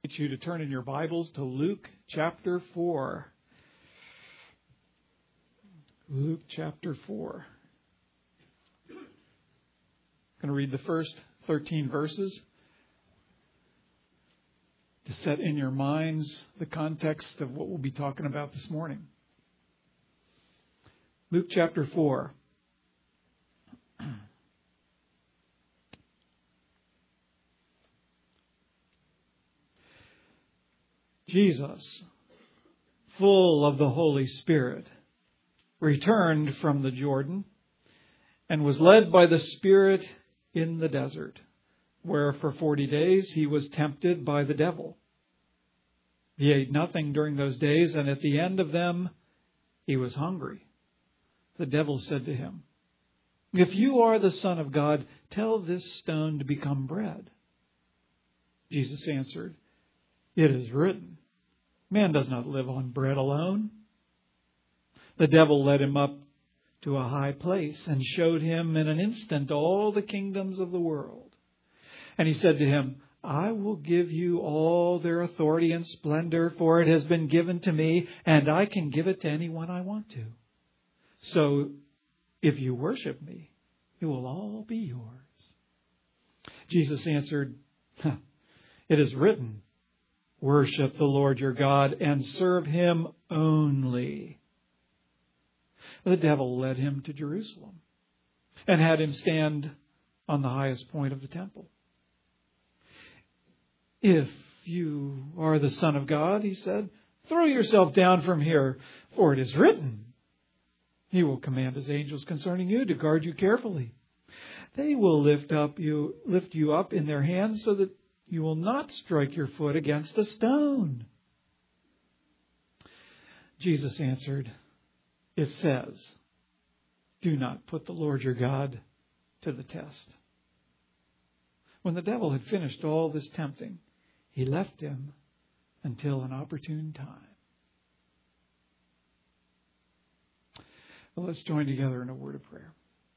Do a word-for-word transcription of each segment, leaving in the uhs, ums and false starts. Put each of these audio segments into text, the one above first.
I invite you to turn in your Bibles to Luke chapter four. Luke chapter four. I'm going to read the first thirteen verses to set in your minds the context of what we'll be talking about this morning. Luke chapter four. Jesus, full of the Holy Spirit, returned from the Jordan and was led by the Spirit in the desert, where for forty days he was tempted by the devil. He ate nothing during those days, and at the end of them he was hungry. The devil said to him, "If you are the Son of God, tell this stone to become bread." Jesus answered, "It is written, man does not live on bread alone." The devil led him up to a high place and showed him in an instant all the kingdoms of the world. And he said to him, "I will give you all their authority and splendor, for it has been given to me, and I can give it to anyone I want to. So if you worship me, it will all be yours." Jesus answered, "It is written, worship the Lord your God and serve him only." The devil led him to Jerusalem and had him stand on the highest point of the temple. "If you are the Son of God," he said, "throw yourself down from here, for it is written, he will command his angels concerning you to guard you carefully. They will lift up you, lift you up in their hands so that you will not strike your foot against a stone." Jesus answered, "It says, do not put the Lord your God to the test." When the devil had finished all this tempting, he left him until an opportune time. Well, let's join together in a word of prayer.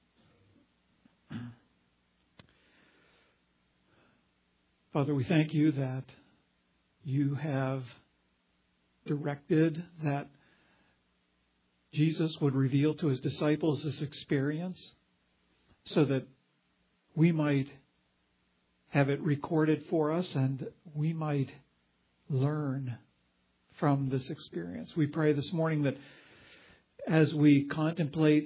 Father, we thank you that you have directed that Jesus would reveal to his disciples this experience so that we might have it recorded for us and we might learn from this experience. We pray this morning that as we contemplate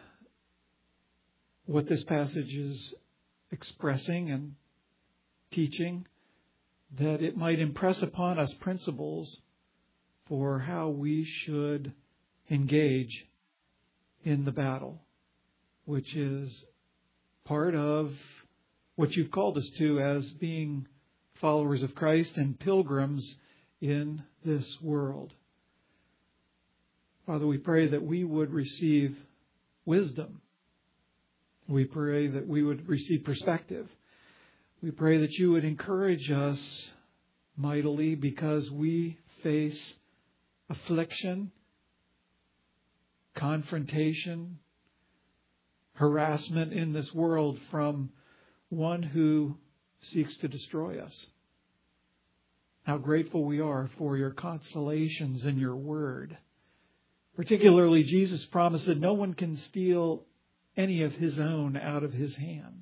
what this passage is expressing and teaching, that it might impress upon us principles for how we should engage in the battle, which is part of what you've called us to as being followers of Christ and pilgrims in this world. Father, we pray that we would receive wisdom. We pray that we would receive perspective. We pray that you would encourage us mightily because we face affliction, confrontation, harassment in this world from one who seeks to destroy us. How grateful we are for your consolations in your word. Particularly, Jesus promised that no one can steal any of his own out of his hand.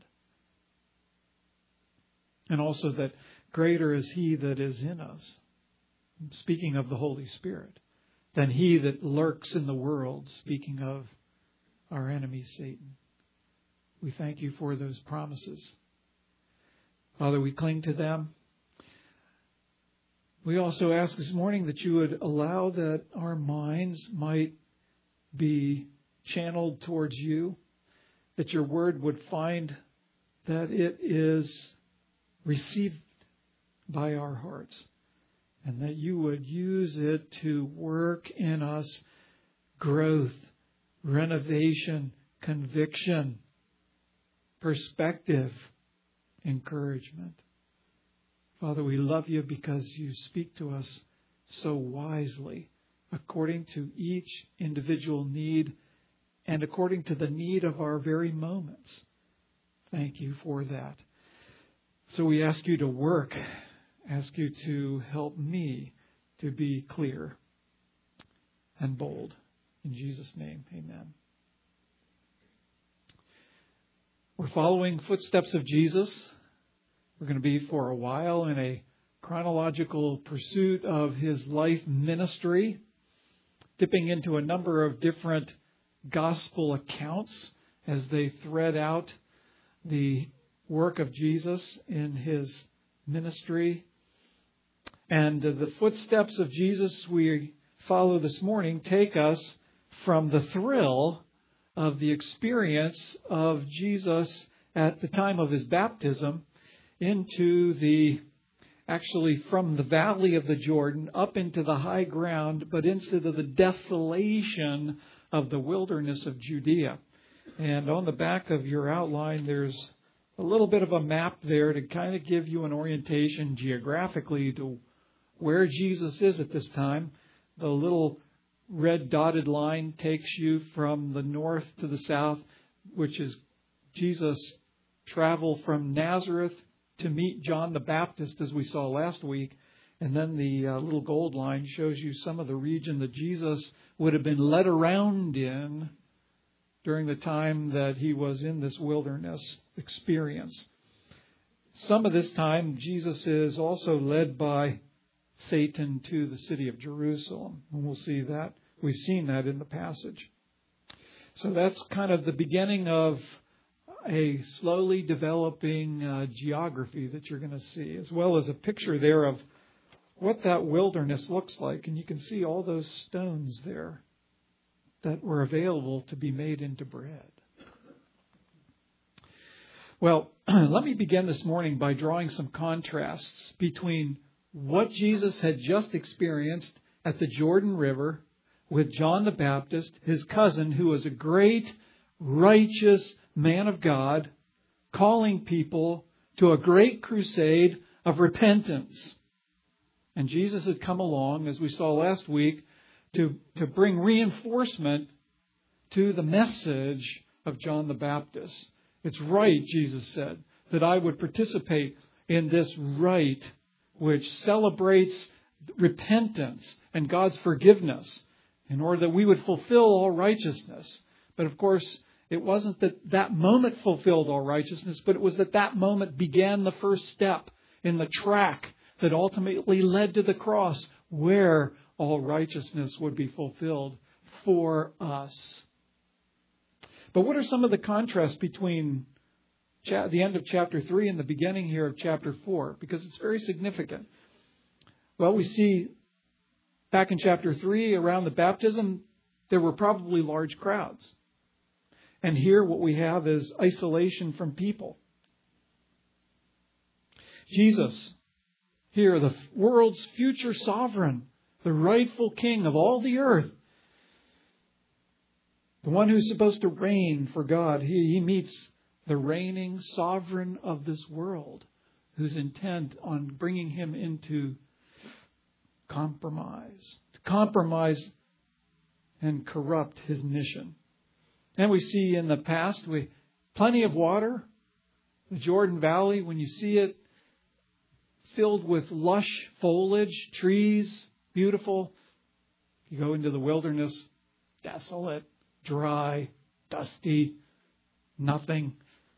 And also that greater is he that is in us, speaking of the Holy Spirit, than he that lurks in the world, speaking of our enemy Satan. We thank you for those promises. Father, we cling to them. We also ask this morning that you would allow that our minds might be channeled towards you, that your word would find that it is received by our hearts, and that you would use it to work in us growth, renovation, conviction, perspective, encouragement. Father, we love you because you speak to us so wisely, according to each individual need and according to the need of our very moments. Thank you for that. So we ask you to work ask you to help me to be clear and bold. In Jesus' name, amen. We're following footsteps of Jesus. We're going to be for a while in a chronological pursuit of his life ministry, dipping into a number of different gospel accounts as they thread out the work of Jesus in his ministry. And the footsteps of Jesus we follow this morning take us from the thrill of the experience of Jesus at the time of his baptism into the, actually from the valley of the Jordan up into the high ground, but into the desolation of the wilderness of Judea. And on the back of your outline, there's a little bit of a map there to kind of give you an orientation geographically to where Jesus is at this time. The little red dotted line takes you from the north to the south, which is Jesus' travel from Nazareth to meet John the Baptist, as we saw last week. And then the uh, little gold line shows you some of the region that Jesus would have been led around in during the time that he was in this wilderness experience. Some of this time, Jesus is also led by Satan to the city of Jerusalem. And we'll see that. We've seen that in the passage. So that's kind of the beginning of a slowly developing uh, geography that you're going to see, as well as a picture there of what that wilderness looks like. And you can see all those stones there that were available to be made into bread. Well, let me begin this morning by drawing some contrasts between what Jesus had just experienced at the Jordan River with John the Baptist, his cousin, who was a great, righteous man of God, calling people to a great crusade of repentance. And Jesus had come along, as we saw last week, to, to bring reinforcement to the message of John the Baptist. It's right, Jesus said, that I would participate in this rite which celebrates repentance and God's forgiveness in order that we would fulfill all righteousness. But of course, it wasn't that that moment fulfilled all righteousness, but it was that that moment began the first step in the track that ultimately led to the cross, where all righteousness would be fulfilled for us. But what are some of the contrasts between the end of chapter three and the beginning here of chapter four? Because it's very significant. Well, we see back in chapter three, around the baptism, there were probably large crowds. And here what we have is isolation from people. Jesus, here, the world's future sovereign, the rightful king of all the earth, the one who's supposed to reign for God, he, he meets the reigning sovereign of this world, who's intent on bringing him into compromise, to compromise and corrupt his mission. And we see in the past, we plenty of water, the Jordan Valley, when you see it, filled with lush foliage, trees, beautiful. You go into the wilderness, desolate, dry, dusty, nothing.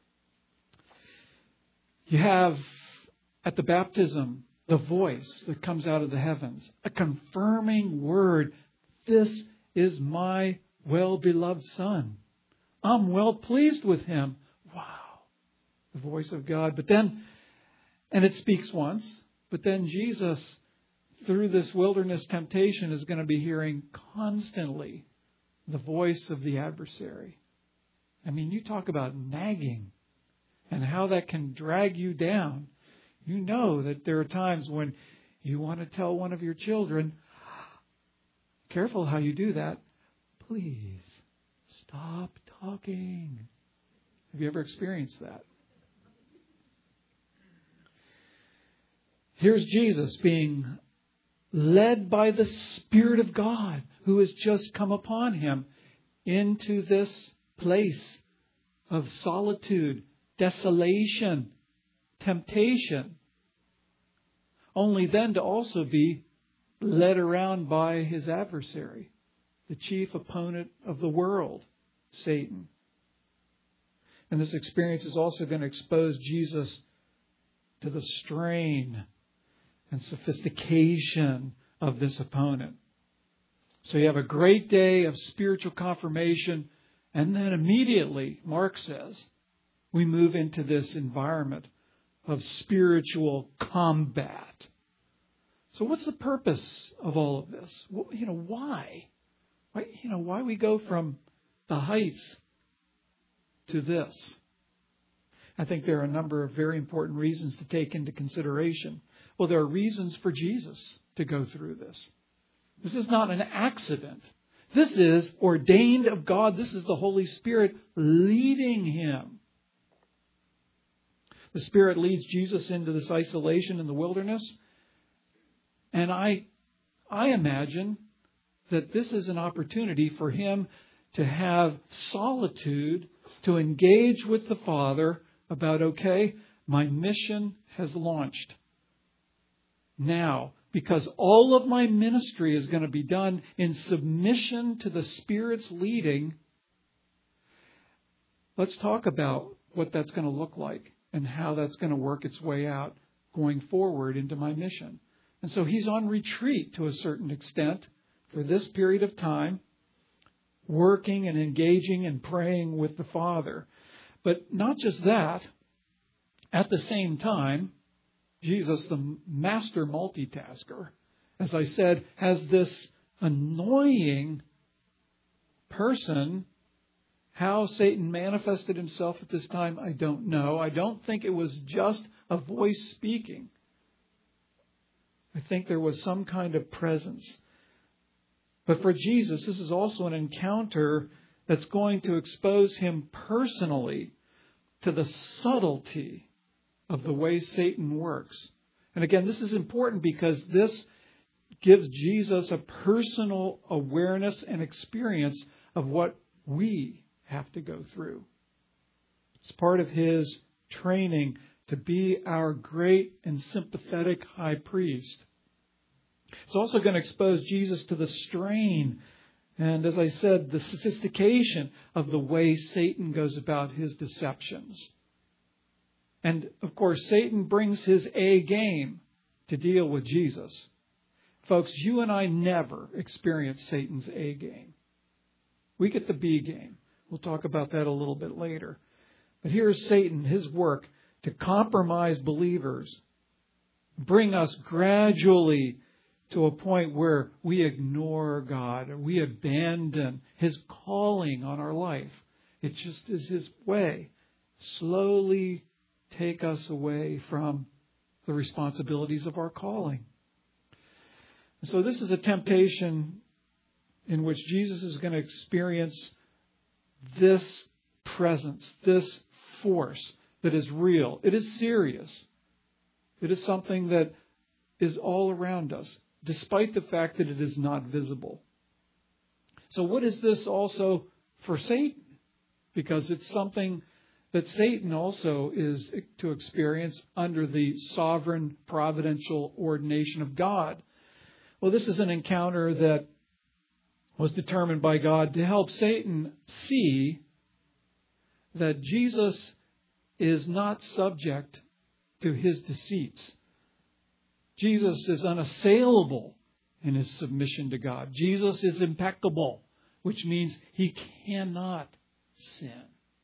You have at the baptism the voice that comes out of the heavens, a confirming word. This is my well-beloved Son. I'm well pleased with him. Wow. The voice of God. But then, and it speaks once, but then Jesus, through this wilderness temptation, is going to be hearing constantly the voice of the adversary. I mean, you talk about nagging and how that can drag you down. You know that there are times when you want to tell one of your children, careful how you do that. Please stop talking. Have you ever experienced that? Here's Jesus being led by the Spirit of God, who has just come upon him into this place of solitude, desolation, temptation. only then to also be led around by his adversary, the chief opponent of the world, Satan. And this experience is also going to expose Jesus to the strain and sophistication of this opponent. So you have a great day of spiritual confirmation, and then immediately, Mark says, we move into this environment of spiritual combat. So what's the purpose of all of this? Well, you know, why? Why, you know, why we go from the heights to this? I think there are a number of very important reasons to take into consideration. Well, there are reasons for Jesus to go through this. This is not an accident. This is ordained of God. This is the Holy Spirit leading him. The Spirit leads Jesus into this isolation in the wilderness. And I, I imagine that this is an opportunity for him to have solitude, to engage with the Father about, okay, my mission has launched. Now, because all of my ministry is going to be done in submission to the Spirit's leading, let's talk about what that's going to look like and how that's going to work its way out going forward into my mission. And so he's on retreat to a certain extent for this period of time, working and engaging and praying with the Father. But not just that, at the same time, Jesus, the master multitasker, as I said, has this annoying person. How Satan manifested himself at this time, I don't know. I don't think it was just a voice speaking. I think there was some kind of presence. But for Jesus, this is also an encounter that's going to expose him personally to the subtlety of the way Satan works. And again, this is important because this gives Jesus a personal awareness and experience of what we have to go through. It's part of his training to be our great and sympathetic high priest. It's also going to expose Jesus to the strain and, as I said, the sophistication of the way Satan goes about his deceptions. And, of course, Satan brings his A game to deal with Jesus. Folks, you and I never experience Satan's A game. We get the B game. We'll talk about that a little bit later. But here's Satan, his work to compromise believers, bring us gradually to a point where we ignore God or we abandon his calling on our life. It just is his way. Slowly take us away from the responsibilities of our calling. So this is a temptation in which Jesus is going to experience this presence, this force that is real. It is serious. It is something that is all around us, despite the fact that it is not visible. So what is this also for Satan? Because it's something that Satan also is to experience under the sovereign providential ordination of God. Well, this is an encounter that was determined by God to help Satan see that Jesus is not subject to his deceits. Jesus is unassailable in his submission to God. Jesus is impeccable, which means he cannot sin.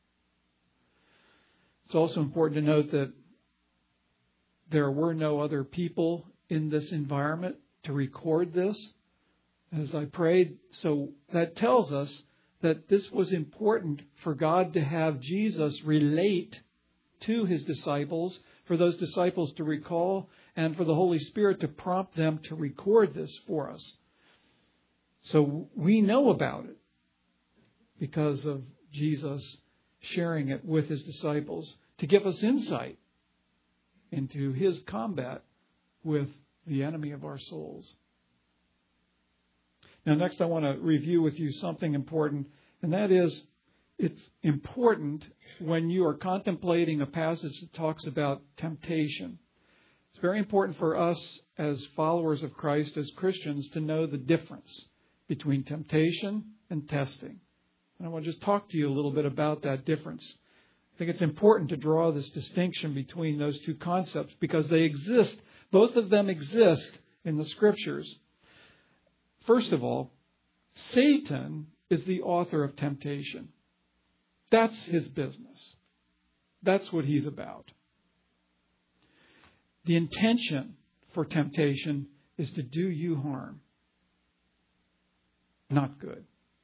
It's also important to note that there were no other people in this environment to record this as I prayed. So that tells us that this was important for God to have Jesus relate to his disciples, for those disciples to recall, and for the Holy Spirit to prompt them to record this for us. So we know about it because of Jesus sharing it with his disciples to give us insight into his combat with the enemy of our souls. Now, next I want to review with you something important, and that is it's important when you are contemplating a passage that talks about temptation. It's very important for us as followers of Christ, as Christians, to know the difference between temptation and testing. And I want to just talk to you a little bit about that difference. I think it's important to draw this distinction between those two concepts because they exist. Both of them exist in the Scriptures. First of all, Satan is the author of temptation. That's his business. That's what he's about. The intention for temptation is to do you harm. Not good.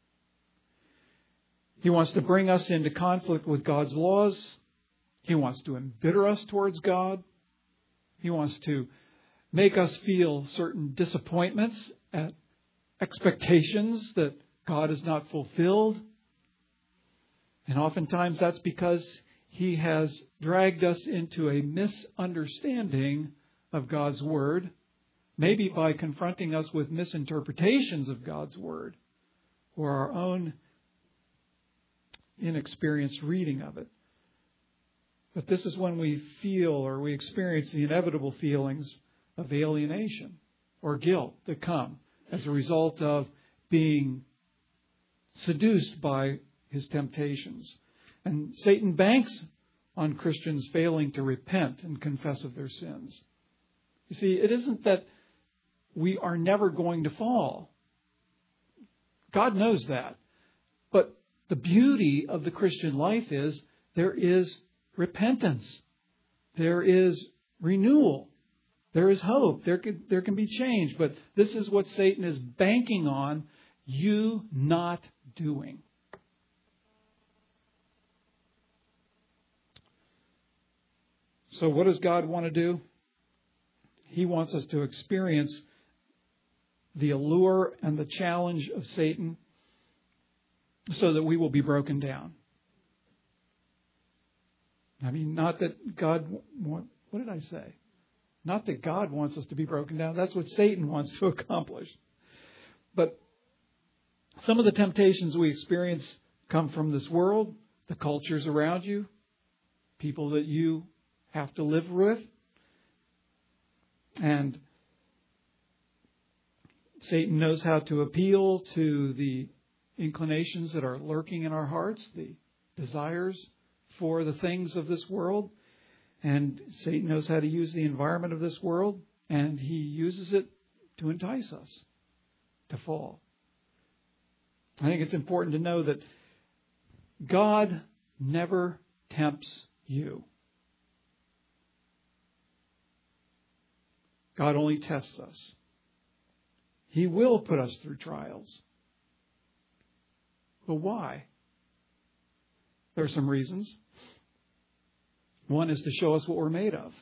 He wants to bring us into conflict with God's laws. He wants to embitter us towards God. He wants to make us feel certain disappointments at expectations that God has not fulfilled. And oftentimes that's because he has dragged us into a misunderstanding of God's Word, maybe by confronting us with misinterpretations of God's Word or our own inexperienced reading of it. But this is when we feel or we experience the inevitable feelings of alienation or guilt that come as a result of being seduced by his temptations. And Satan banks on Christians failing to repent and confess of their sins. You see, it isn't that we are never going to fall. God knows that. But the beauty of the Christian life is there is repentance. There is renewal. There is hope. There can, there can be change. But this is what Satan is banking on you not doing. So what does God want to do? He wants us to experience the allure and the challenge of Satan so that we will be broken down. I mean, not that God, what did I say? Not that God wants us to be broken down. That's what Satan wants to accomplish. But some of the temptations we experience come from this world, the cultures around you, people that you have to live with. And Satan knows how to appeal to the inclinations that are lurking in our hearts, the desires for the things of this world. And Satan knows how to use the environment of this world, and he uses it to entice us to fall. I think it's important to know that God never tempts you. God only tests us. He will put us through trials. But why? There are some reasons. One is to show us what we're made of.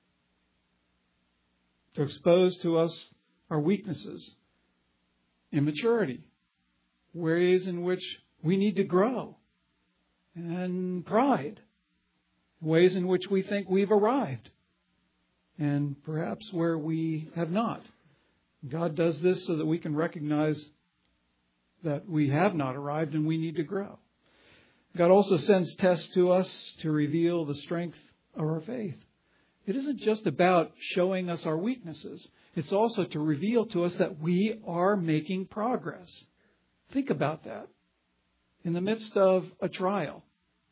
To expose to us our weaknesses, immaturity, ways in which we need to grow, and pride, ways in which we think we've arrived, and perhaps where we have not. God does this so that we can recognize that we have not arrived and we need to grow. God also sends tests to us to reveal the strength of our faith. It isn't just about showing us our weaknesses. It's also to reveal to us that we are making progress. Think about that. In the midst of a trial,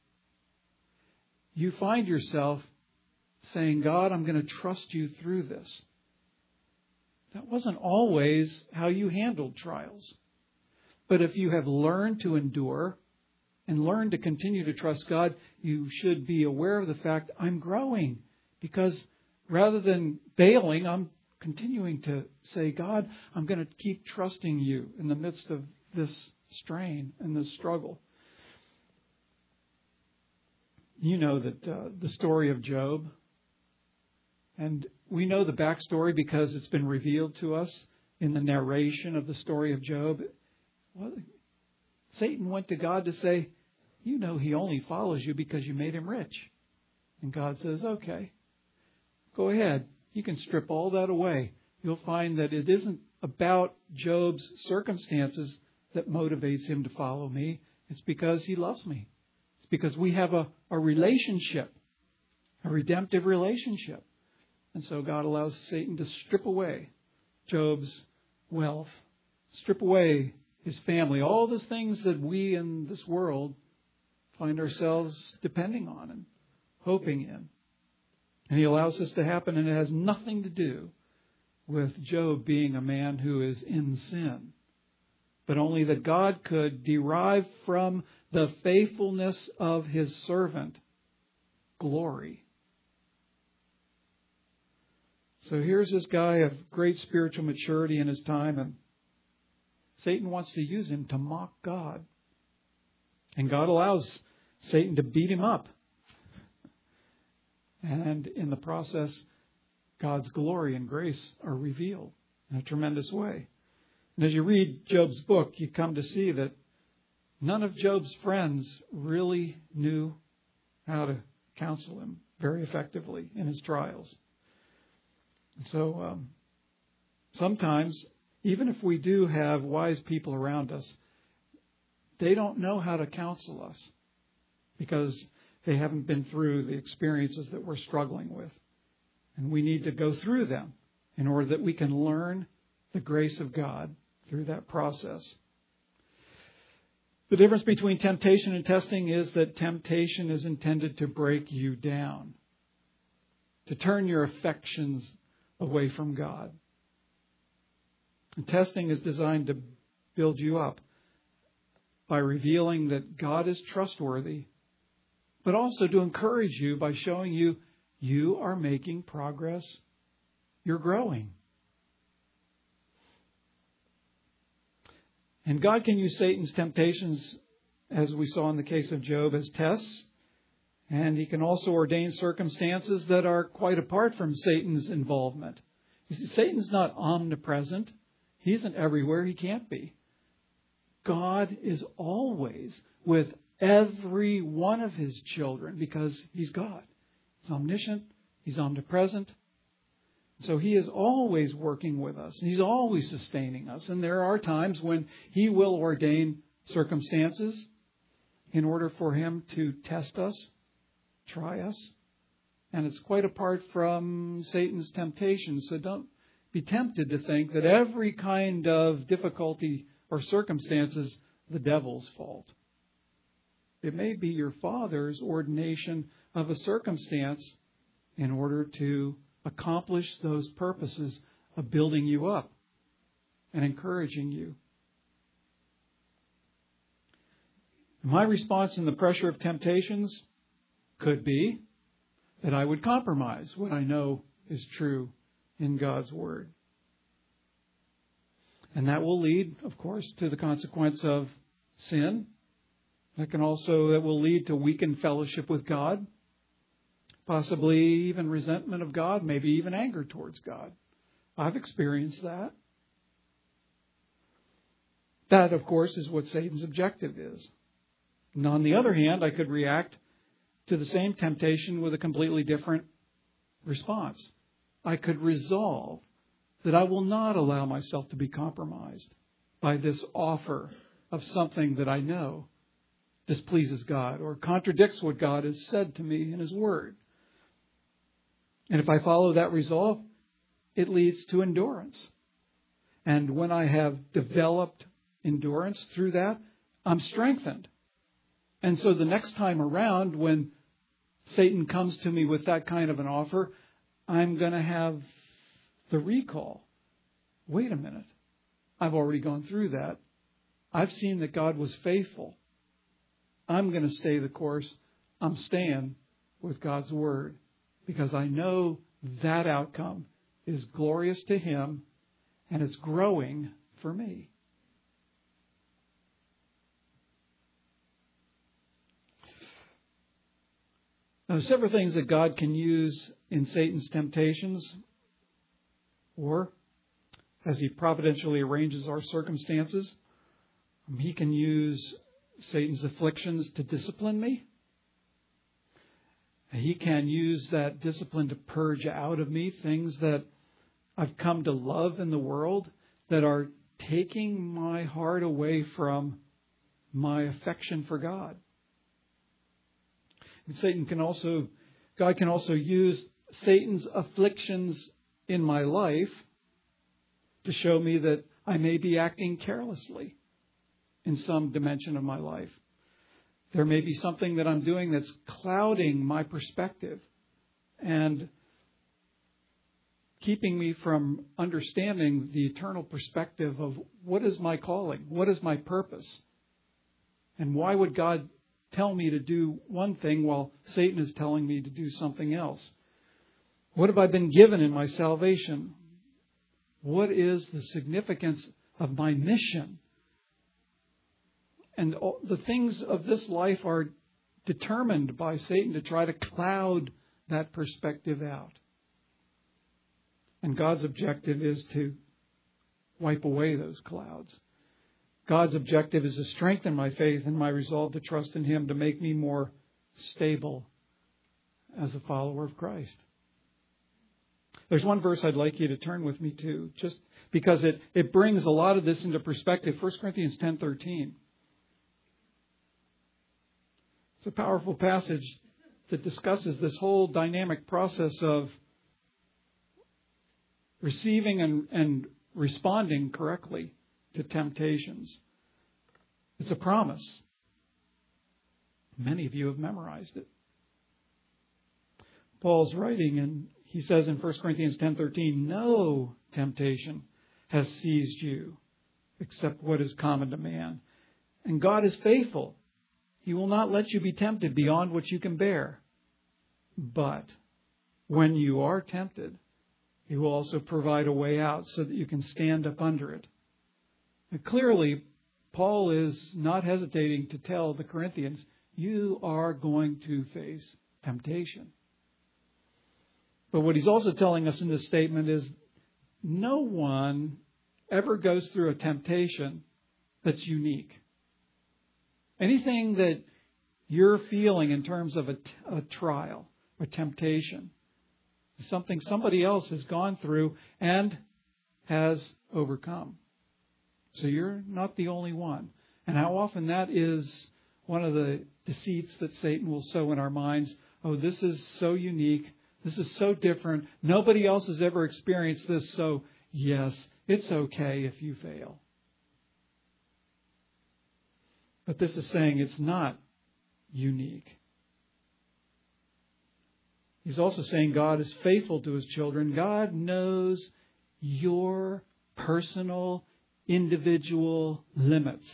you find yourself saying, God, I'm going to trust you through this. That wasn't always how you handled trials. But if you have learned to endure and learned to continue to trust God, you should be aware of the fact I'm growing. Because rather than bailing, I'm continuing to say, God, I'm going to keep trusting you in the midst of this strain and this struggle. You know that uh, the story of Job. And we know the backstory because it's been revealed to us in the narration of the story of Job. Well, Satan went to God to say, you know he only follows you because you made him rich. And God says, okay, go ahead. You can strip all that away. You'll find that it isn't about Job's circumstances that motivates him to follow me. It's because he loves me. It's because we have a, a relationship, a redemptive relationship. And so God allows Satan to strip away Job's wealth, strip away his family, all those things that we in this world find ourselves depending on and hoping in. And he allows this to happen, and it has nothing to do with Job being a man who is in sin, but only that God could derive from the faithfulness of his servant glory. So here's this guy of great spiritual maturity in his time, and Satan wants to use him to mock God. And God allows Satan to beat him up. And in the process, God's glory and grace are revealed in a tremendous way. And as you read Job's book, you come to see that none of Job's friends really knew how to counsel him very effectively in his trials. So um, sometimes, even if we do have wise people around us, they don't know how to counsel us because they haven't been through the experiences that we're struggling with. And we need to go through them in order that we can learn the grace of God through that process. The difference between temptation and testing is that temptation is intended to break you down, to turn your affections away from God. And testing is designed to build you up by revealing that God is trustworthy, but also to encourage you by showing you you are making progress. You're growing. And God can use Satan's temptations, as we saw in the case of Job, as tests. And he can also ordain circumstances that are quite apart from Satan's involvement. You see, Satan's not omnipresent. He isn't everywhere. He can't be. God is always with every one of his children because he's God. He's omniscient. He's omnipresent. So he is always working with us. And he's always sustaining us. And there are times when he will ordain circumstances in order for him to test us, try us. And it's quite apart from Satan's temptation. So don't be tempted to think that every kind of difficulty or circumstances the devil's fault. It may be your Father's ordination of a circumstance in order to accomplish those purposes of building you up and encouraging you. My response in the pressure of temptations could be that I would compromise what I know is true in God's Word. And that will lead, of course, to the consequence of sin. That can also, that will lead to weakened fellowship with God. Possibly even resentment of God, maybe even anger towards God. I've experienced that. That, of course, is what Satan's objective is. And on the other hand, I could react to the same temptation with a completely different response. I could resolve that I will not allow myself to be compromised by this offer of something that I know displeases God or contradicts what God has said to me in His Word. And if I follow that resolve, it leads to endurance. And when I have developed endurance through that, I'm strengthened. And so the next time around, when Satan comes to me with that kind of an offer, I'm going to have the recall. Wait a minute. I've already gone through that. I've seen that God was faithful. I'm going to stay the course. I'm staying with God's Word because I know that outcome is glorious to Him and it's growing for me. Now, several things that God can use in Satan's temptations, or as He providentially arranges our circumstances. He can use Satan's afflictions to discipline me. He can use that discipline to purge out of me things that I've come to love in the world that are taking my heart away from my affection for God. And Satan can also, God can also use Satan's afflictions in my life to show me that I may be acting carelessly in some dimension of my life. There may be something that I'm doing that's clouding my perspective and keeping me from understanding the eternal perspective of what is my calling, what is my purpose, and why would God tell me to do one thing while Satan is telling me to do something else? What have I been given in my salvation? What is the significance of my mission? And all the things of this life are determined by Satan to try to cloud that perspective out. And God's objective is to wipe away those clouds. God's objective is to strengthen my faith and my resolve to trust in Him, to make me more stable as a follower of Christ. There's one verse I'd like you to turn with me to, just because it, it brings a lot of this into perspective. First Corinthians ten thirteen. It's a powerful passage that discusses this whole dynamic process of receiving and, and responding correctly to temptations. It's a promise. Many of you have memorized it. Paul's writing, and he says in First Corinthians ten thirteen, no temptation has seized you except what is common to man. And God is faithful. He will not let you be tempted beyond what you can bear. But when you are tempted, He will also provide a way out so that you can stand up under it. And clearly, Paul is not hesitating to tell the Corinthians, you are going to face temptation. But what he's also telling us in this statement is no one ever goes through a temptation that's unique. Anything that you're feeling in terms of a, a trial or temptation is something somebody else has gone through and has overcome. So you're not the only one. And how often that is one of the deceits that Satan will sow in our minds. Oh, this is so unique. This is so different. Nobody else has ever experienced this. So yes, it's okay if you fail. But this is saying it's not unique. He's also saying God is faithful to His children. God knows your personal, individual limits.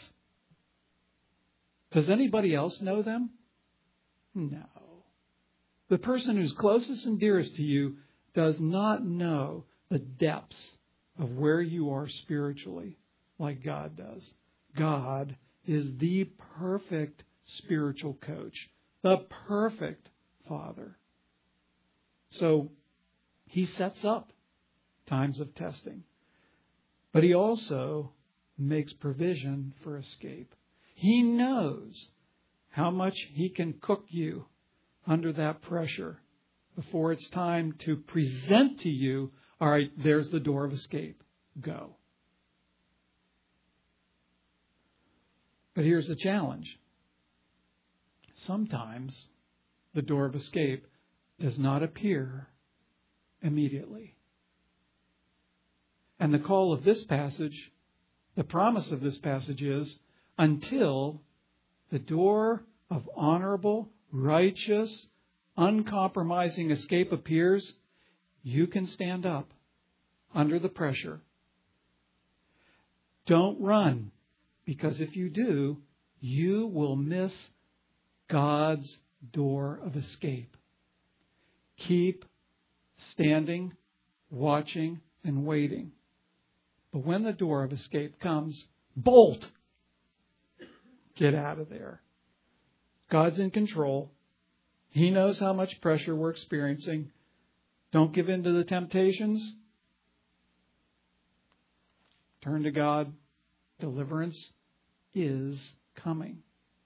Does anybody else know them? No. The person who's closest and dearest to you does not know the depths of where you are spiritually like God does. God is the perfect spiritual coach, the perfect Father. So He sets up times of testing, but He also makes provision for escape. He knows how much He can cook you under that pressure before it's time to present to you, all right, there's the door of escape. Go. But here's the challenge. Sometimes the door of escape does not appear immediately. And the call of this passage, the promise of this passage is, until the door of honorable, righteous, uncompromising escape appears, you can stand up under the pressure. Don't run, because if you do, you will miss God's door of escape. Keep standing, watching, and waiting. But when the door of escape comes, bolt. Get out of there. God's in control. He knows how much pressure we're experiencing. Don't give in to the temptations. Turn to God. Deliverance is coming.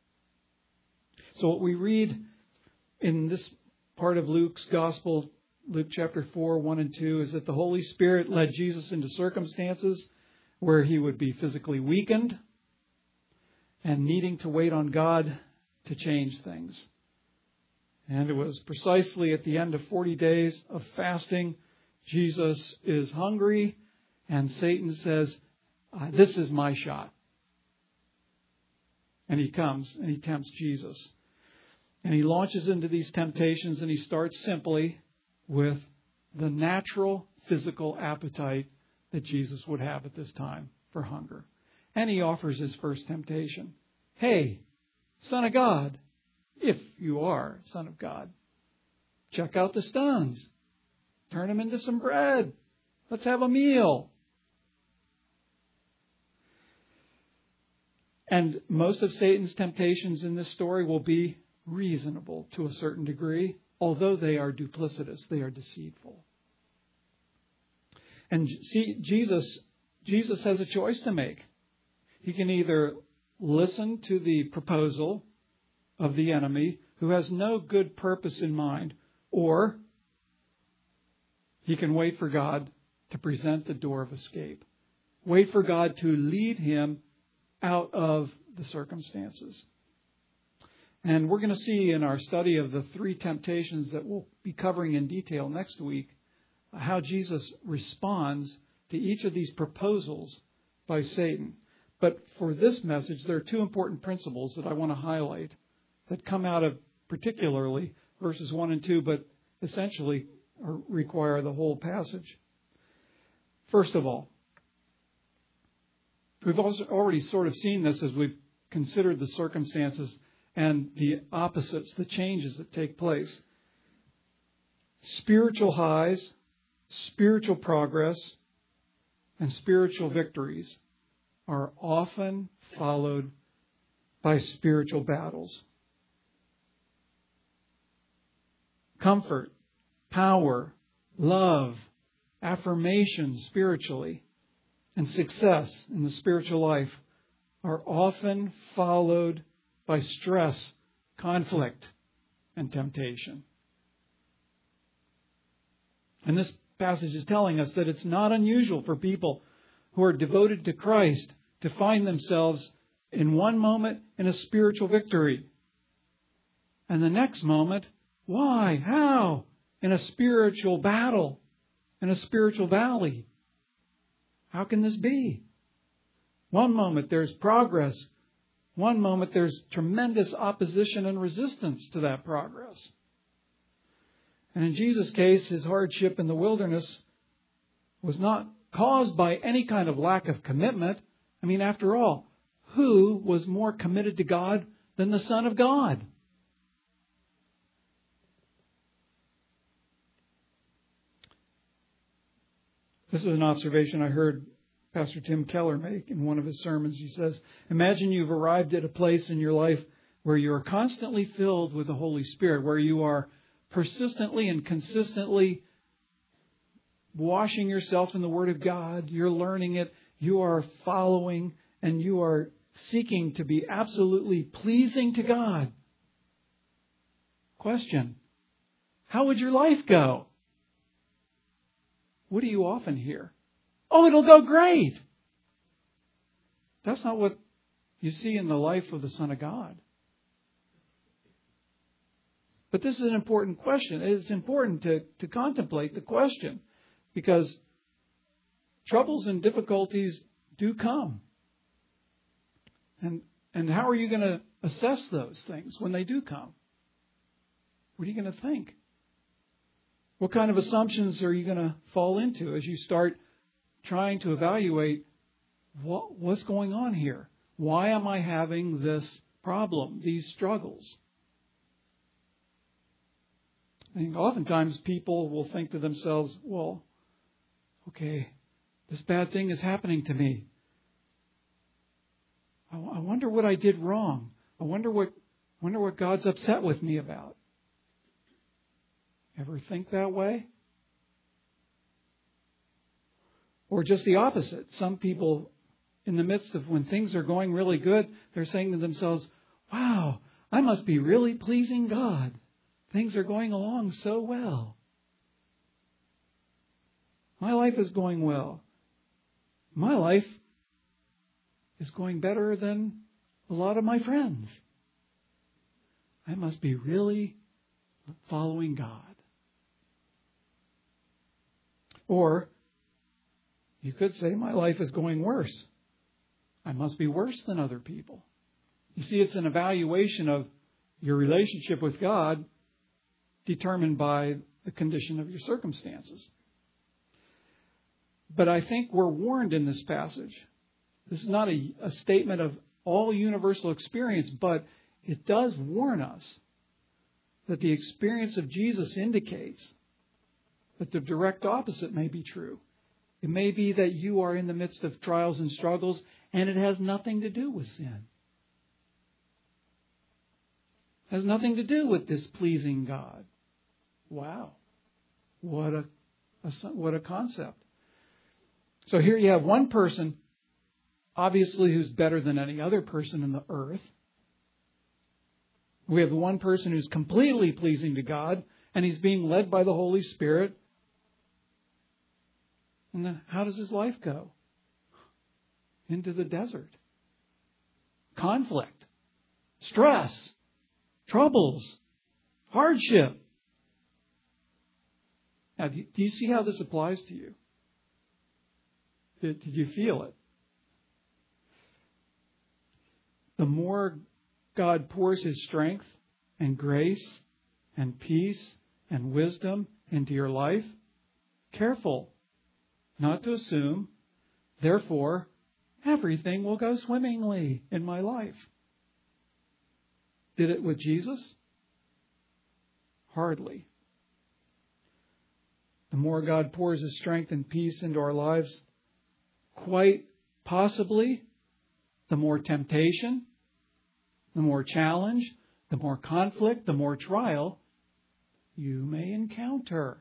So what we read in this part of Luke's Gospel, Luke chapter four, one and two, is that the Holy Spirit led Jesus into circumstances where He would be physically weakened and needing to wait on God to change things. And it was precisely at the end of forty days of fasting, Jesus is hungry, and Satan says, uh, this is my shot. And he comes and he tempts Jesus. And he launches into these temptations, and he starts simply with the natural physical appetite that Jesus would have at this time for hunger. And he offers his first temptation. Hey, Son of God, if you are Son of God, check out the stones. Turn them into some bread. Let's have a meal. And most of Satan's temptations in this story will be reasonable to a certain degree, although they are duplicitous, they are deceitful. And see, Jesus, Jesus has a choice to make. He can either listen to the proposal of the enemy, who has no good purpose in mind, or he can wait for God to present the door of escape. Wait for God to lead him out of the circumstances. And we're going to see in our study of the three temptations that we'll be covering in detail next week, how Jesus responds to each of these proposals by Satan. But for this message, there are two important principles that I want to highlight that come out of particularly verses one and two, but essentially require the whole passage. First of all, we've also already sort of seen this as we've considered the circumstances and the opposites, the changes that take place. Spiritual highs, spiritual progress, and spiritual victories are often followed by spiritual battles. Comfort, power, love, affirmation spiritually, and success in the spiritual life are often followed by stress, conflict, and temptation. And this passage is telling us that it's not unusual for people who are devoted to Christ to find themselves in one moment in a spiritual victory, and the next moment, why, how, in a spiritual battle, in a spiritual valley. How can this be? One moment there's progress. One moment there's tremendous opposition and resistance to that progress. And in Jesus' case, his hardship in the wilderness was not caused by any kind of lack of commitment. I mean, after all, who was more committed to God than the Son of God? This is an observation I heard Pastor Tim Keller make in one of his sermons. He says, imagine you've arrived at a place in your life where you are constantly filled with the Holy Spirit, where you are persistently and consistently washing yourself in the Word of God. You're learning it. You are following, and you are seeking to be absolutely pleasing to God. Question: how would your life go? What do you often hear? Oh, it'll go great. That's not what you see in the life of the Son of God. But this is an important question. It's important to, to contemplate the question, because troubles and difficulties do come. And, and how are you going to assess those things when they do come? What are you going to think? What kind of assumptions are you going to fall into as you start trying to evaluate what, what's going on here? Why am I having this problem, these struggles? I think oftentimes people will think to themselves, well, okay, this bad thing is happening to me. I, I wonder what I did wrong. I wonder what, wonder what God's upset with me about. Ever think that way? Or just the opposite. Some people, in the midst of when things are going really good, they're saying to themselves, wow, I must be really pleasing God. Things are going along so well. My life is going well. My life is going better than a lot of my friends. I must be really following God. Or you could say, my life is going worse. I must be worse than other people. You see, it's an evaluation of your relationship with God determined by the condition of your circumstances. But I think we're warned in this passage. This is not a, a statement of all universal experience, but it does warn us that the experience of Jesus indicates that the direct opposite may be true. It may be that you are in the midst of trials and struggles, and it has nothing to do with sin. It has nothing to do with displeasing God. Wow. What a, a what a concept. So here you have one person, obviously, who's better than any other person in the earth. We have one person who's completely pleasing to God, and he's being led by the Holy Spirit. And then how does his life go? Into the desert. Conflict, stress, troubles, hardship. Now, do you see how this applies to you? Did, did you feel it? The more God pours His strength and grace and peace and wisdom into your life, careful not to assume, therefore, everything will go swimmingly in my life. Did it with Jesus? Hardly. The more God pours His strength and peace into our lives, quite possibly, the more temptation, the more challenge, the more conflict, the more trial you may encounter.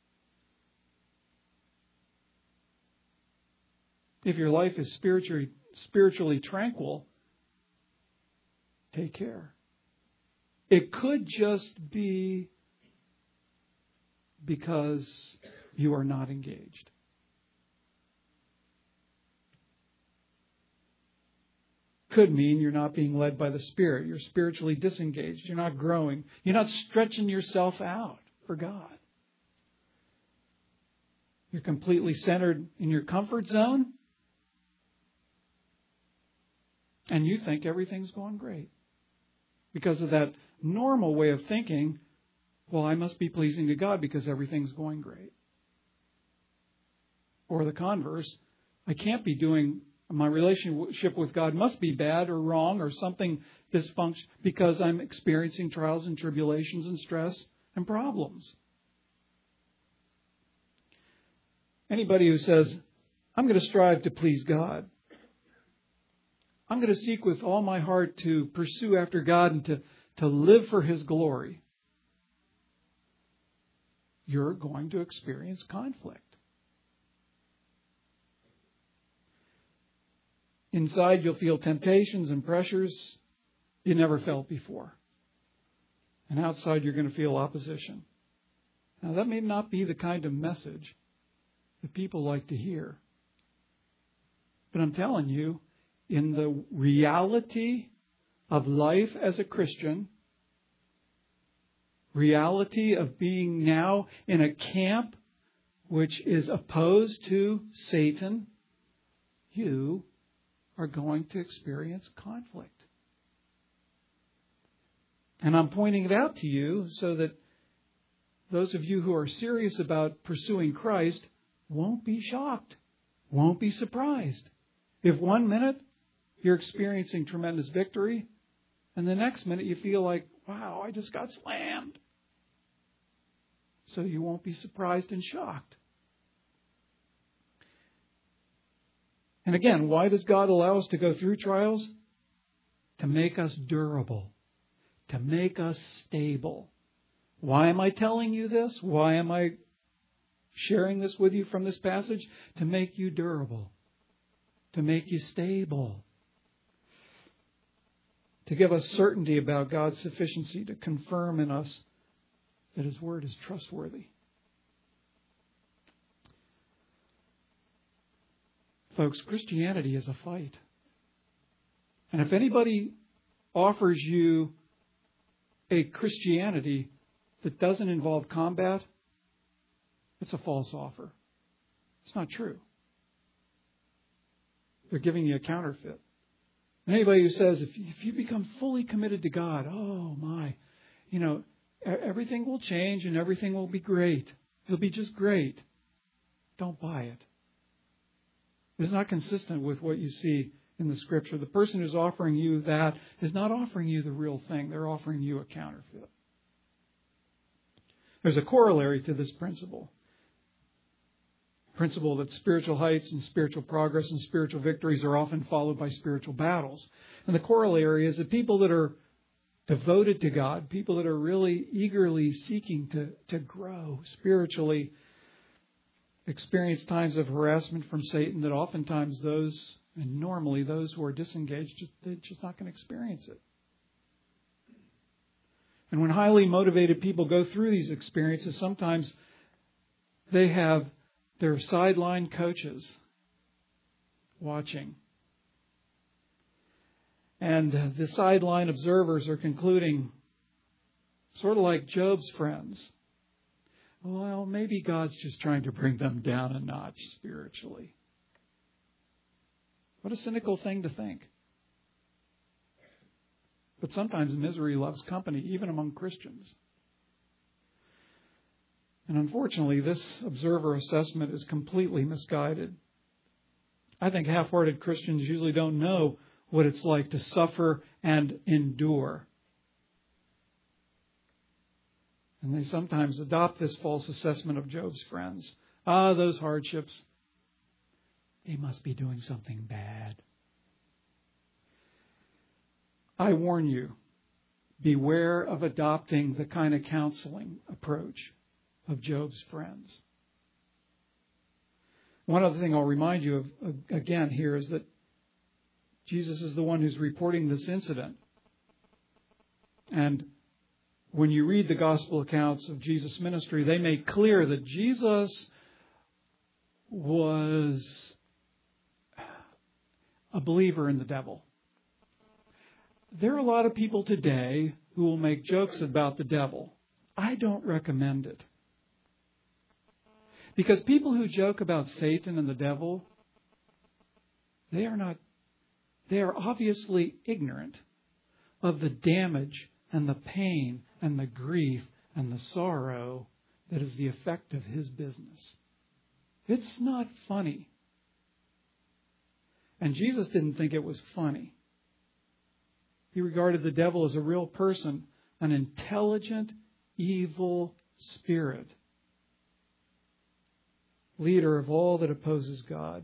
If your life is spiritually, spiritually tranquil, take care. It could just be because you are not engaged. Could mean you're not being led by the Spirit. You're spiritually disengaged. You're not growing. You're not stretching yourself out for God. You're completely centered in your comfort zone. And you think everything's going great. Because of that normal way of thinking, well, I must be pleasing to God because everything's going great. Or the converse, I can't be doing, my relationship with God must be bad or wrong or something dysfunction because I'm experiencing trials and tribulations and stress and problems. Anybody who says, I'm going to strive to please God, I'm going to seek with all my heart to pursue after God and to, to live for His glory, you're going to experience conflict. Inside, you'll feel temptations and pressures you never felt before. And outside, you're going to feel opposition. Now, that may not be the kind of message that people like to hear. But I'm telling you, in the reality of life as a Christian, reality of being now in a camp which is opposed to Satan, you are going to experience conflict. And I'm pointing it out to you so that those of you who are serious about pursuing Christ won't be shocked, won't be surprised. If one minute you're experiencing tremendous victory, and the next minute you feel like, wow, I just got slammed. So you won't be surprised and shocked. And again, why does God allow us to go through trials? To make us durable, to make us stable. Why am I telling you this? Why am I sharing this with you from this passage? To make you durable, to make you stable, to give us certainty about God's sufficiency, to confirm in us that His Word is trustworthy. Folks, Christianity is a fight. And if anybody offers you a Christianity that doesn't involve combat, it's a false offer. It's not true. They're giving you a counterfeit. And anybody who says, if you, if you become fully committed to God, oh my, you know, everything will change and everything will be great. It'll be just great. Don't buy it. It's not consistent with what you see in the Scripture. The person who's offering you that is not offering you the real thing. They're offering you a counterfeit. There's a corollary to this principle. Principle that spiritual heights and spiritual progress and spiritual victories are often followed by spiritual battles. And the corollary is that people that are devoted to God, people that are really eagerly seeking to, to grow spiritually, experience times of harassment from Satan that oftentimes those, and normally those who are disengaged, just, they're just not going to experience it. And when highly motivated people go through these experiences, sometimes they have their sideline coaches watching. And the sideline observers are concluding, sort of like Job's friends, well, maybe God's just trying to bring them down a notch spiritually. What a cynical thing to think. But sometimes misery loves company, even among Christians. And unfortunately, this observer assessment is completely misguided. I think half-hearted Christians usually don't know what it's like to suffer and endure. And they sometimes adopt this false assessment of Job's friends. Ah, those hardships. They must be doing something bad. I warn you, beware of adopting the kind of counseling approach of Job's friends. One other thing I'll remind you of again here is that Jesus is the one who's reporting this incident. And when you read the gospel accounts of Jesus' ministry, they make clear that Jesus was a believer in the devil. There are a lot of people today who will make jokes about the devil. I don't recommend it. Because people who joke about Satan and the devil, they are not, they are obviously ignorant of the damage and the pain and the grief and the sorrow that is the effect of his business. It's not funny. And Jesus didn't think it was funny. He regarded the devil as a real person, an intelligent, evil spirit, leader of all that opposes God.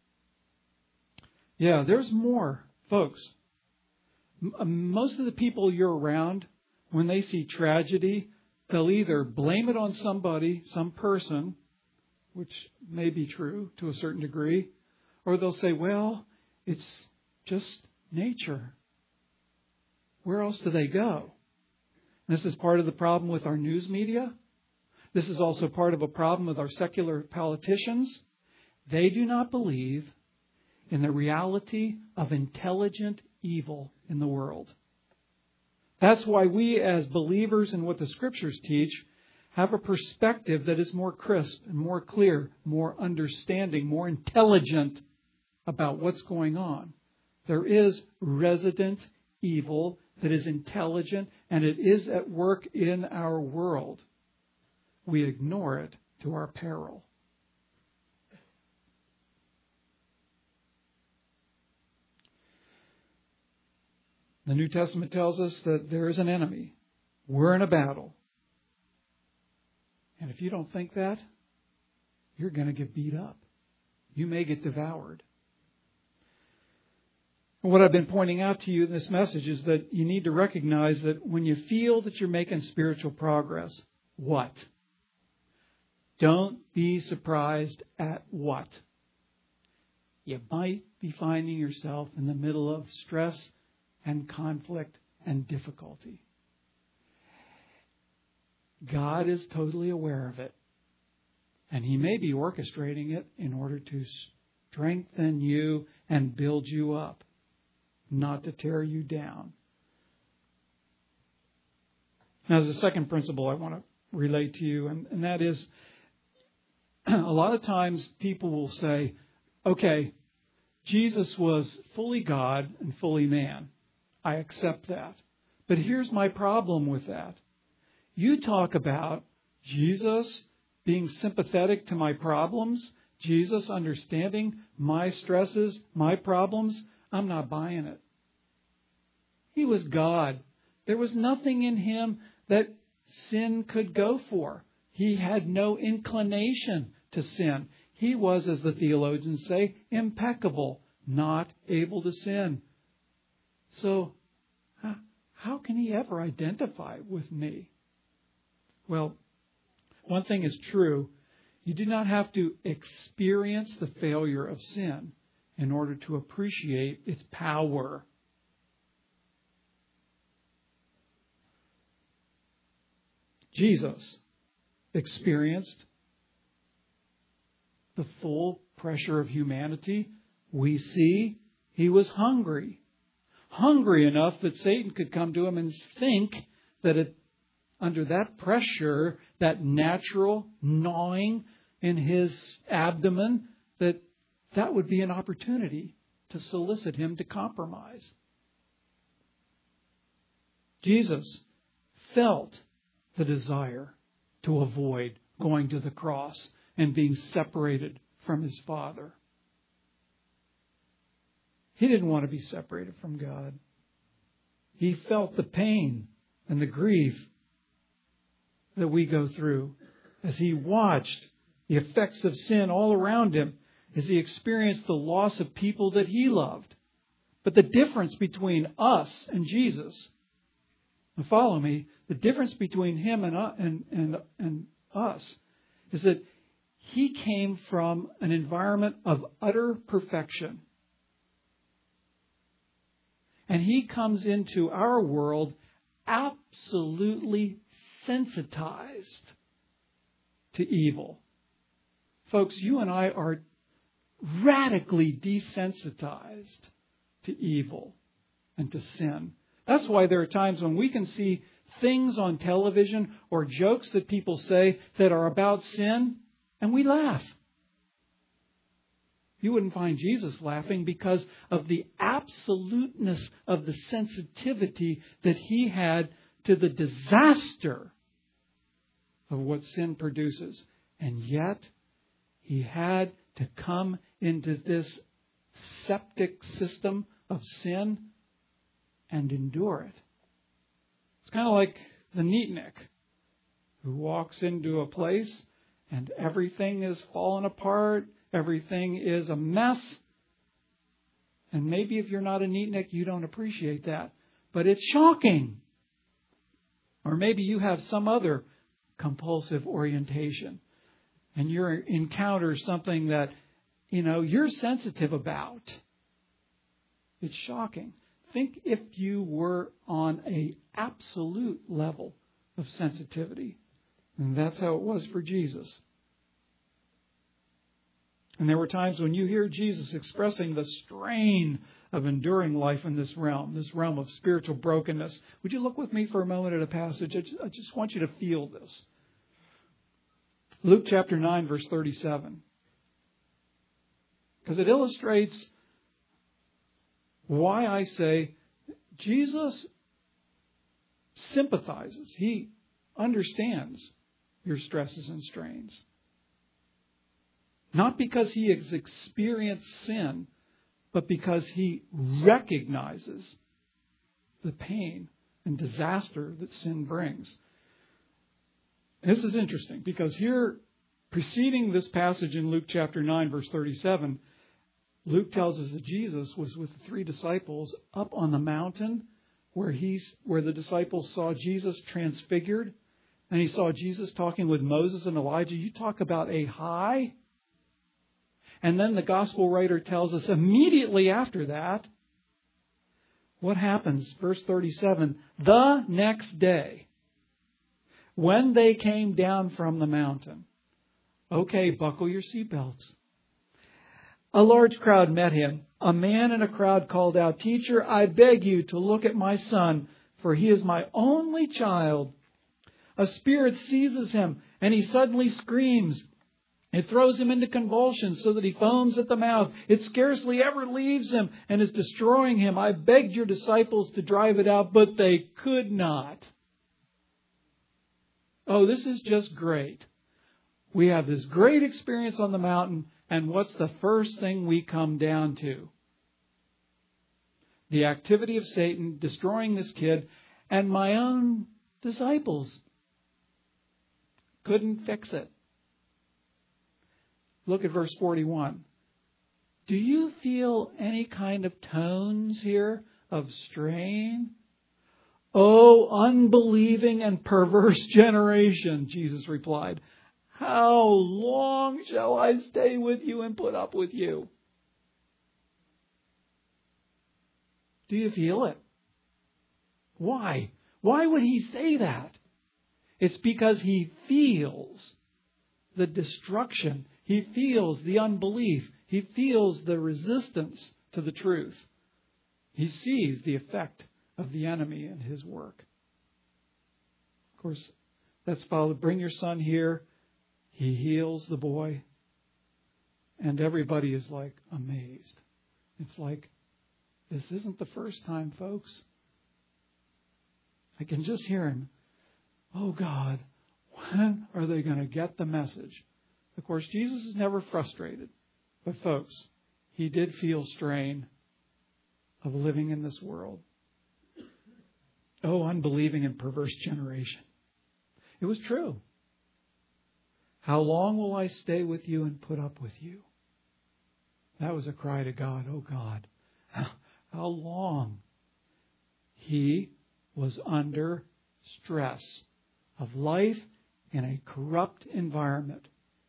Yeah, there's more, folks. M- most of the people you're around, when they see tragedy, they'll either blame it on somebody, some person, which may be true to a certain degree, or they'll say, well, it's just nature. Where else do they go? This is part of the problem with our news media. This is also part of a problem with our secular politicians. They do not believe in the reality of intelligent evil in the world. That's why we, as believers in what the Scriptures teach, have a perspective that is more crisp and more clear, more understanding, more intelligent about what's going on. There is resident evil that is intelligent, and it is at work in our world. We ignore it to our peril. The New Testament tells us that there is an enemy. We're in a battle. And if you don't think that, you're going to get beat up. You may get devoured. And what I've been pointing out to you in this message is that you need to recognize that when you feel that you're making spiritual progress, what? Don't be surprised at what? You might be finding yourself in the middle of stress and conflict and difficulty. God is totally aware of it. And He may be orchestrating it in order to strengthen you and build you up, not to tear you down. Now, there's a second principle I want to relate to you, and, and that is a lot of times people will say, okay, Jesus was fully God and fully man. I accept that. But here's my problem with that. You talk about Jesus being sympathetic to my problems, Jesus understanding my stresses, my problems. I'm not buying it. He was God. There was nothing in him that sin could go for. He had no inclination to sin. He was, as the theologians say, impeccable, not able to sin. So, how can he ever identify with me? Well, one thing is true. You do not have to experience the failure of sin in order to appreciate its power. Jesus experienced the full pressure of humanity. We see he was hungry. Hungry enough that Satan could come to him and think that it, under that pressure, that natural gnawing in his abdomen, that that would be an opportunity to solicit him to compromise. Jesus felt the desire to avoid going to the cross and being separated from his Father. He didn't want to be separated from God. He felt the pain and the grief that we go through as he watched the effects of sin all around him, as he experienced the loss of people that he loved. But the difference between us and Jesus, and follow me, the difference between him and, uh, and, and, and us is that he came from an environment of utter perfection. And he comes into our world absolutely sensitized to evil. Folks, you and I are radically desensitized to evil and to sin. That's why there are times when we can see things on television or jokes that people say that are about sin, and we laugh. You wouldn't find Jesus laughing because of the absoluteness of the sensitivity that he had to the disaster of what sin produces. And yet, he had to come into this septic system of sin and endure it. It's kind of like the neatnik who walks into a place and everything is falling apart. Everything is a mess. And maybe if you're not a neatnik, you don't appreciate that. But it's shocking. Or maybe you have some other compulsive orientation. And you encounter something that, you know, you're sensitive about. It's shocking. Think if you were on an absolute level of sensitivity. And that's how it was for Jesus. And there were times when you hear Jesus expressing the strain of enduring life in this realm, this realm of spiritual brokenness. Would you look with me for a moment at a passage? I just, I just want you to feel this. Luke chapter nine, verse thirty-seven. Because it illustrates why I say Jesus sympathizes. He understands your stresses and strains. Not because he has experienced sin, but because he recognizes the pain and disaster that sin brings. And this is interesting because here, preceding this passage in Luke chapter nine, verse thirty-seven, Luke tells us that Jesus was with the three disciples up on the mountain where he's where the disciples saw Jesus transfigured, and he saw Jesus talking with Moses and Elijah. You talk about a high. And then the gospel writer tells us immediately after that, what happens? Verse thirty-seven, the next day, when they came down from the mountain, okay, buckle your seatbelts. A large crowd met him. A man in a crowd called out, "Teacher, I beg you to look at my son, for he is my only child. a spirit seizes him and he suddenly screams. It throws him into convulsions so that he foams at the mouth. It scarcely ever leaves him and is destroying him. I begged your disciples to drive it out, but they could not. Oh, this is just great. We have this great experience on the mountain, and what's the first thing we come down to? The activity of Satan destroying this kid, and my own disciples couldn't fix it. Look at verse forty-one. Do you feel any kind of tones here of strain? Oh, unbelieving and perverse generation, Jesus replied. How long shall I stay with you and put up with you? Do you feel it? Why? Why would he say that? It's because he feels the destruction. He feels the unbelief. He feels the resistance to the truth. He sees the effect of the enemy in his work. Of course, that's followed. Bring your son here. He heals the boy. And everybody is like amazed. It's like, this isn't the first time, folks. I can just hear him. Oh God, when are they going to get the message? Of course, Jesus is never frustrated. But folks, he did feel strain of living in this world. Oh, unbelieving and perverse generation. It was true. How long will I stay with you and put up with you? That was a cry to God. Oh God, how, how long? He was under stress of life in a corrupt environment.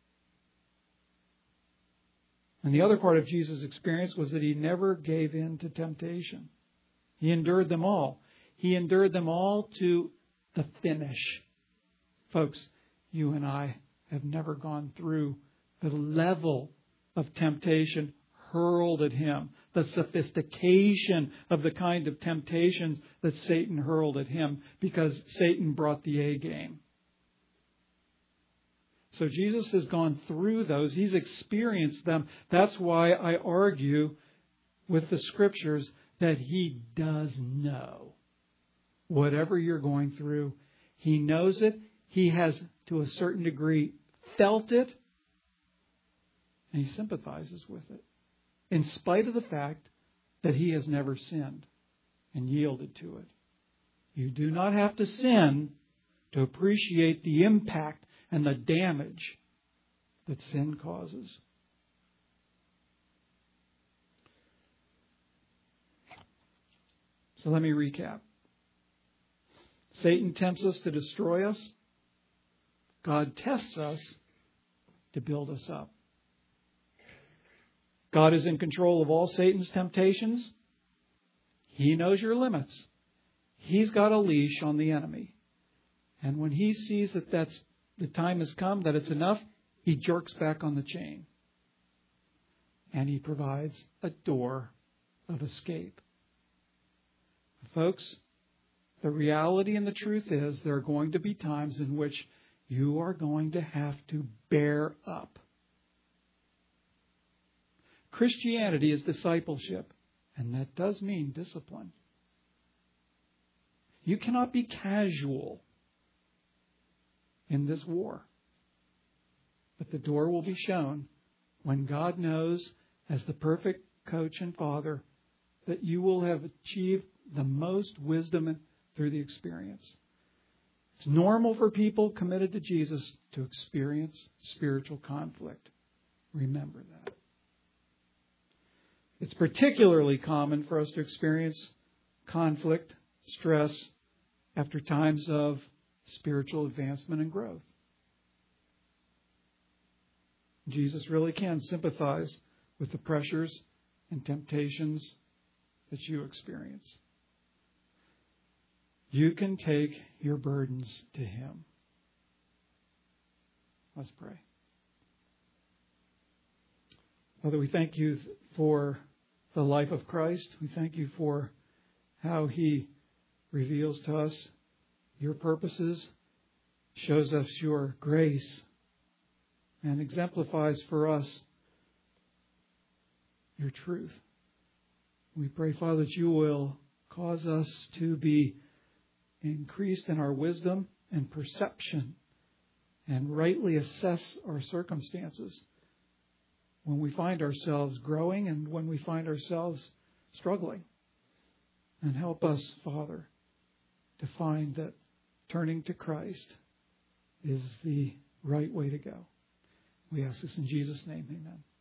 And the other part of Jesus' experience was that he never gave in to temptation. He endured them all. He endured them all to the finish. Folks, you and I have never gone through the level of temptation hurled at him, the sophistication of the kind of temptations that Satan hurled at him, because Satan brought the A game. So Jesus has gone through those. He's experienced them. That's why I argue with the Scriptures that he does know. Whatever you're going through, he knows it. He has, to a certain degree, felt it. And he sympathizes with it. In spite of the fact that he has never sinned and yielded to it. You do not have to sin to appreciate the impact and the damage that sin causes. So let me recap. Satan tempts us to destroy us. God tests us to build us up. God is in control of all Satan's temptations. He knows your limits. He's got a leash on the enemy. And when he sees that that's, the time has come, that it's enough, he jerks back on the chain. And he provides a door of escape. Folks, the reality and the truth is there are going to be times in which you are going to have to bear up. Christianity is discipleship, and that does mean discipline. You cannot be casual in this war. But the door will be shown when God knows, as the perfect coach and father, that you will have achieved the most wisdom through the experience. It's normal for people committed to Jesus to experience spiritual conflict. Remember that. It's particularly common for us to experience conflict, stress, after times of spiritual advancement and growth. Jesus really can sympathize with the pressures and temptations that you experience. You can take your burdens to Him. Let's pray. Father, we thank you for the life of Christ. We thank you for how He reveals to us your purposes shows us your grace, and exemplifies for us your truth. We pray, Father, that you will cause us to be increased in our wisdom and perception and rightly assess our circumstances when we find ourselves growing and when we find ourselves struggling. And help us, Father, to find that turning to Christ is the right way to go. We ask this in Jesus' name. Amen.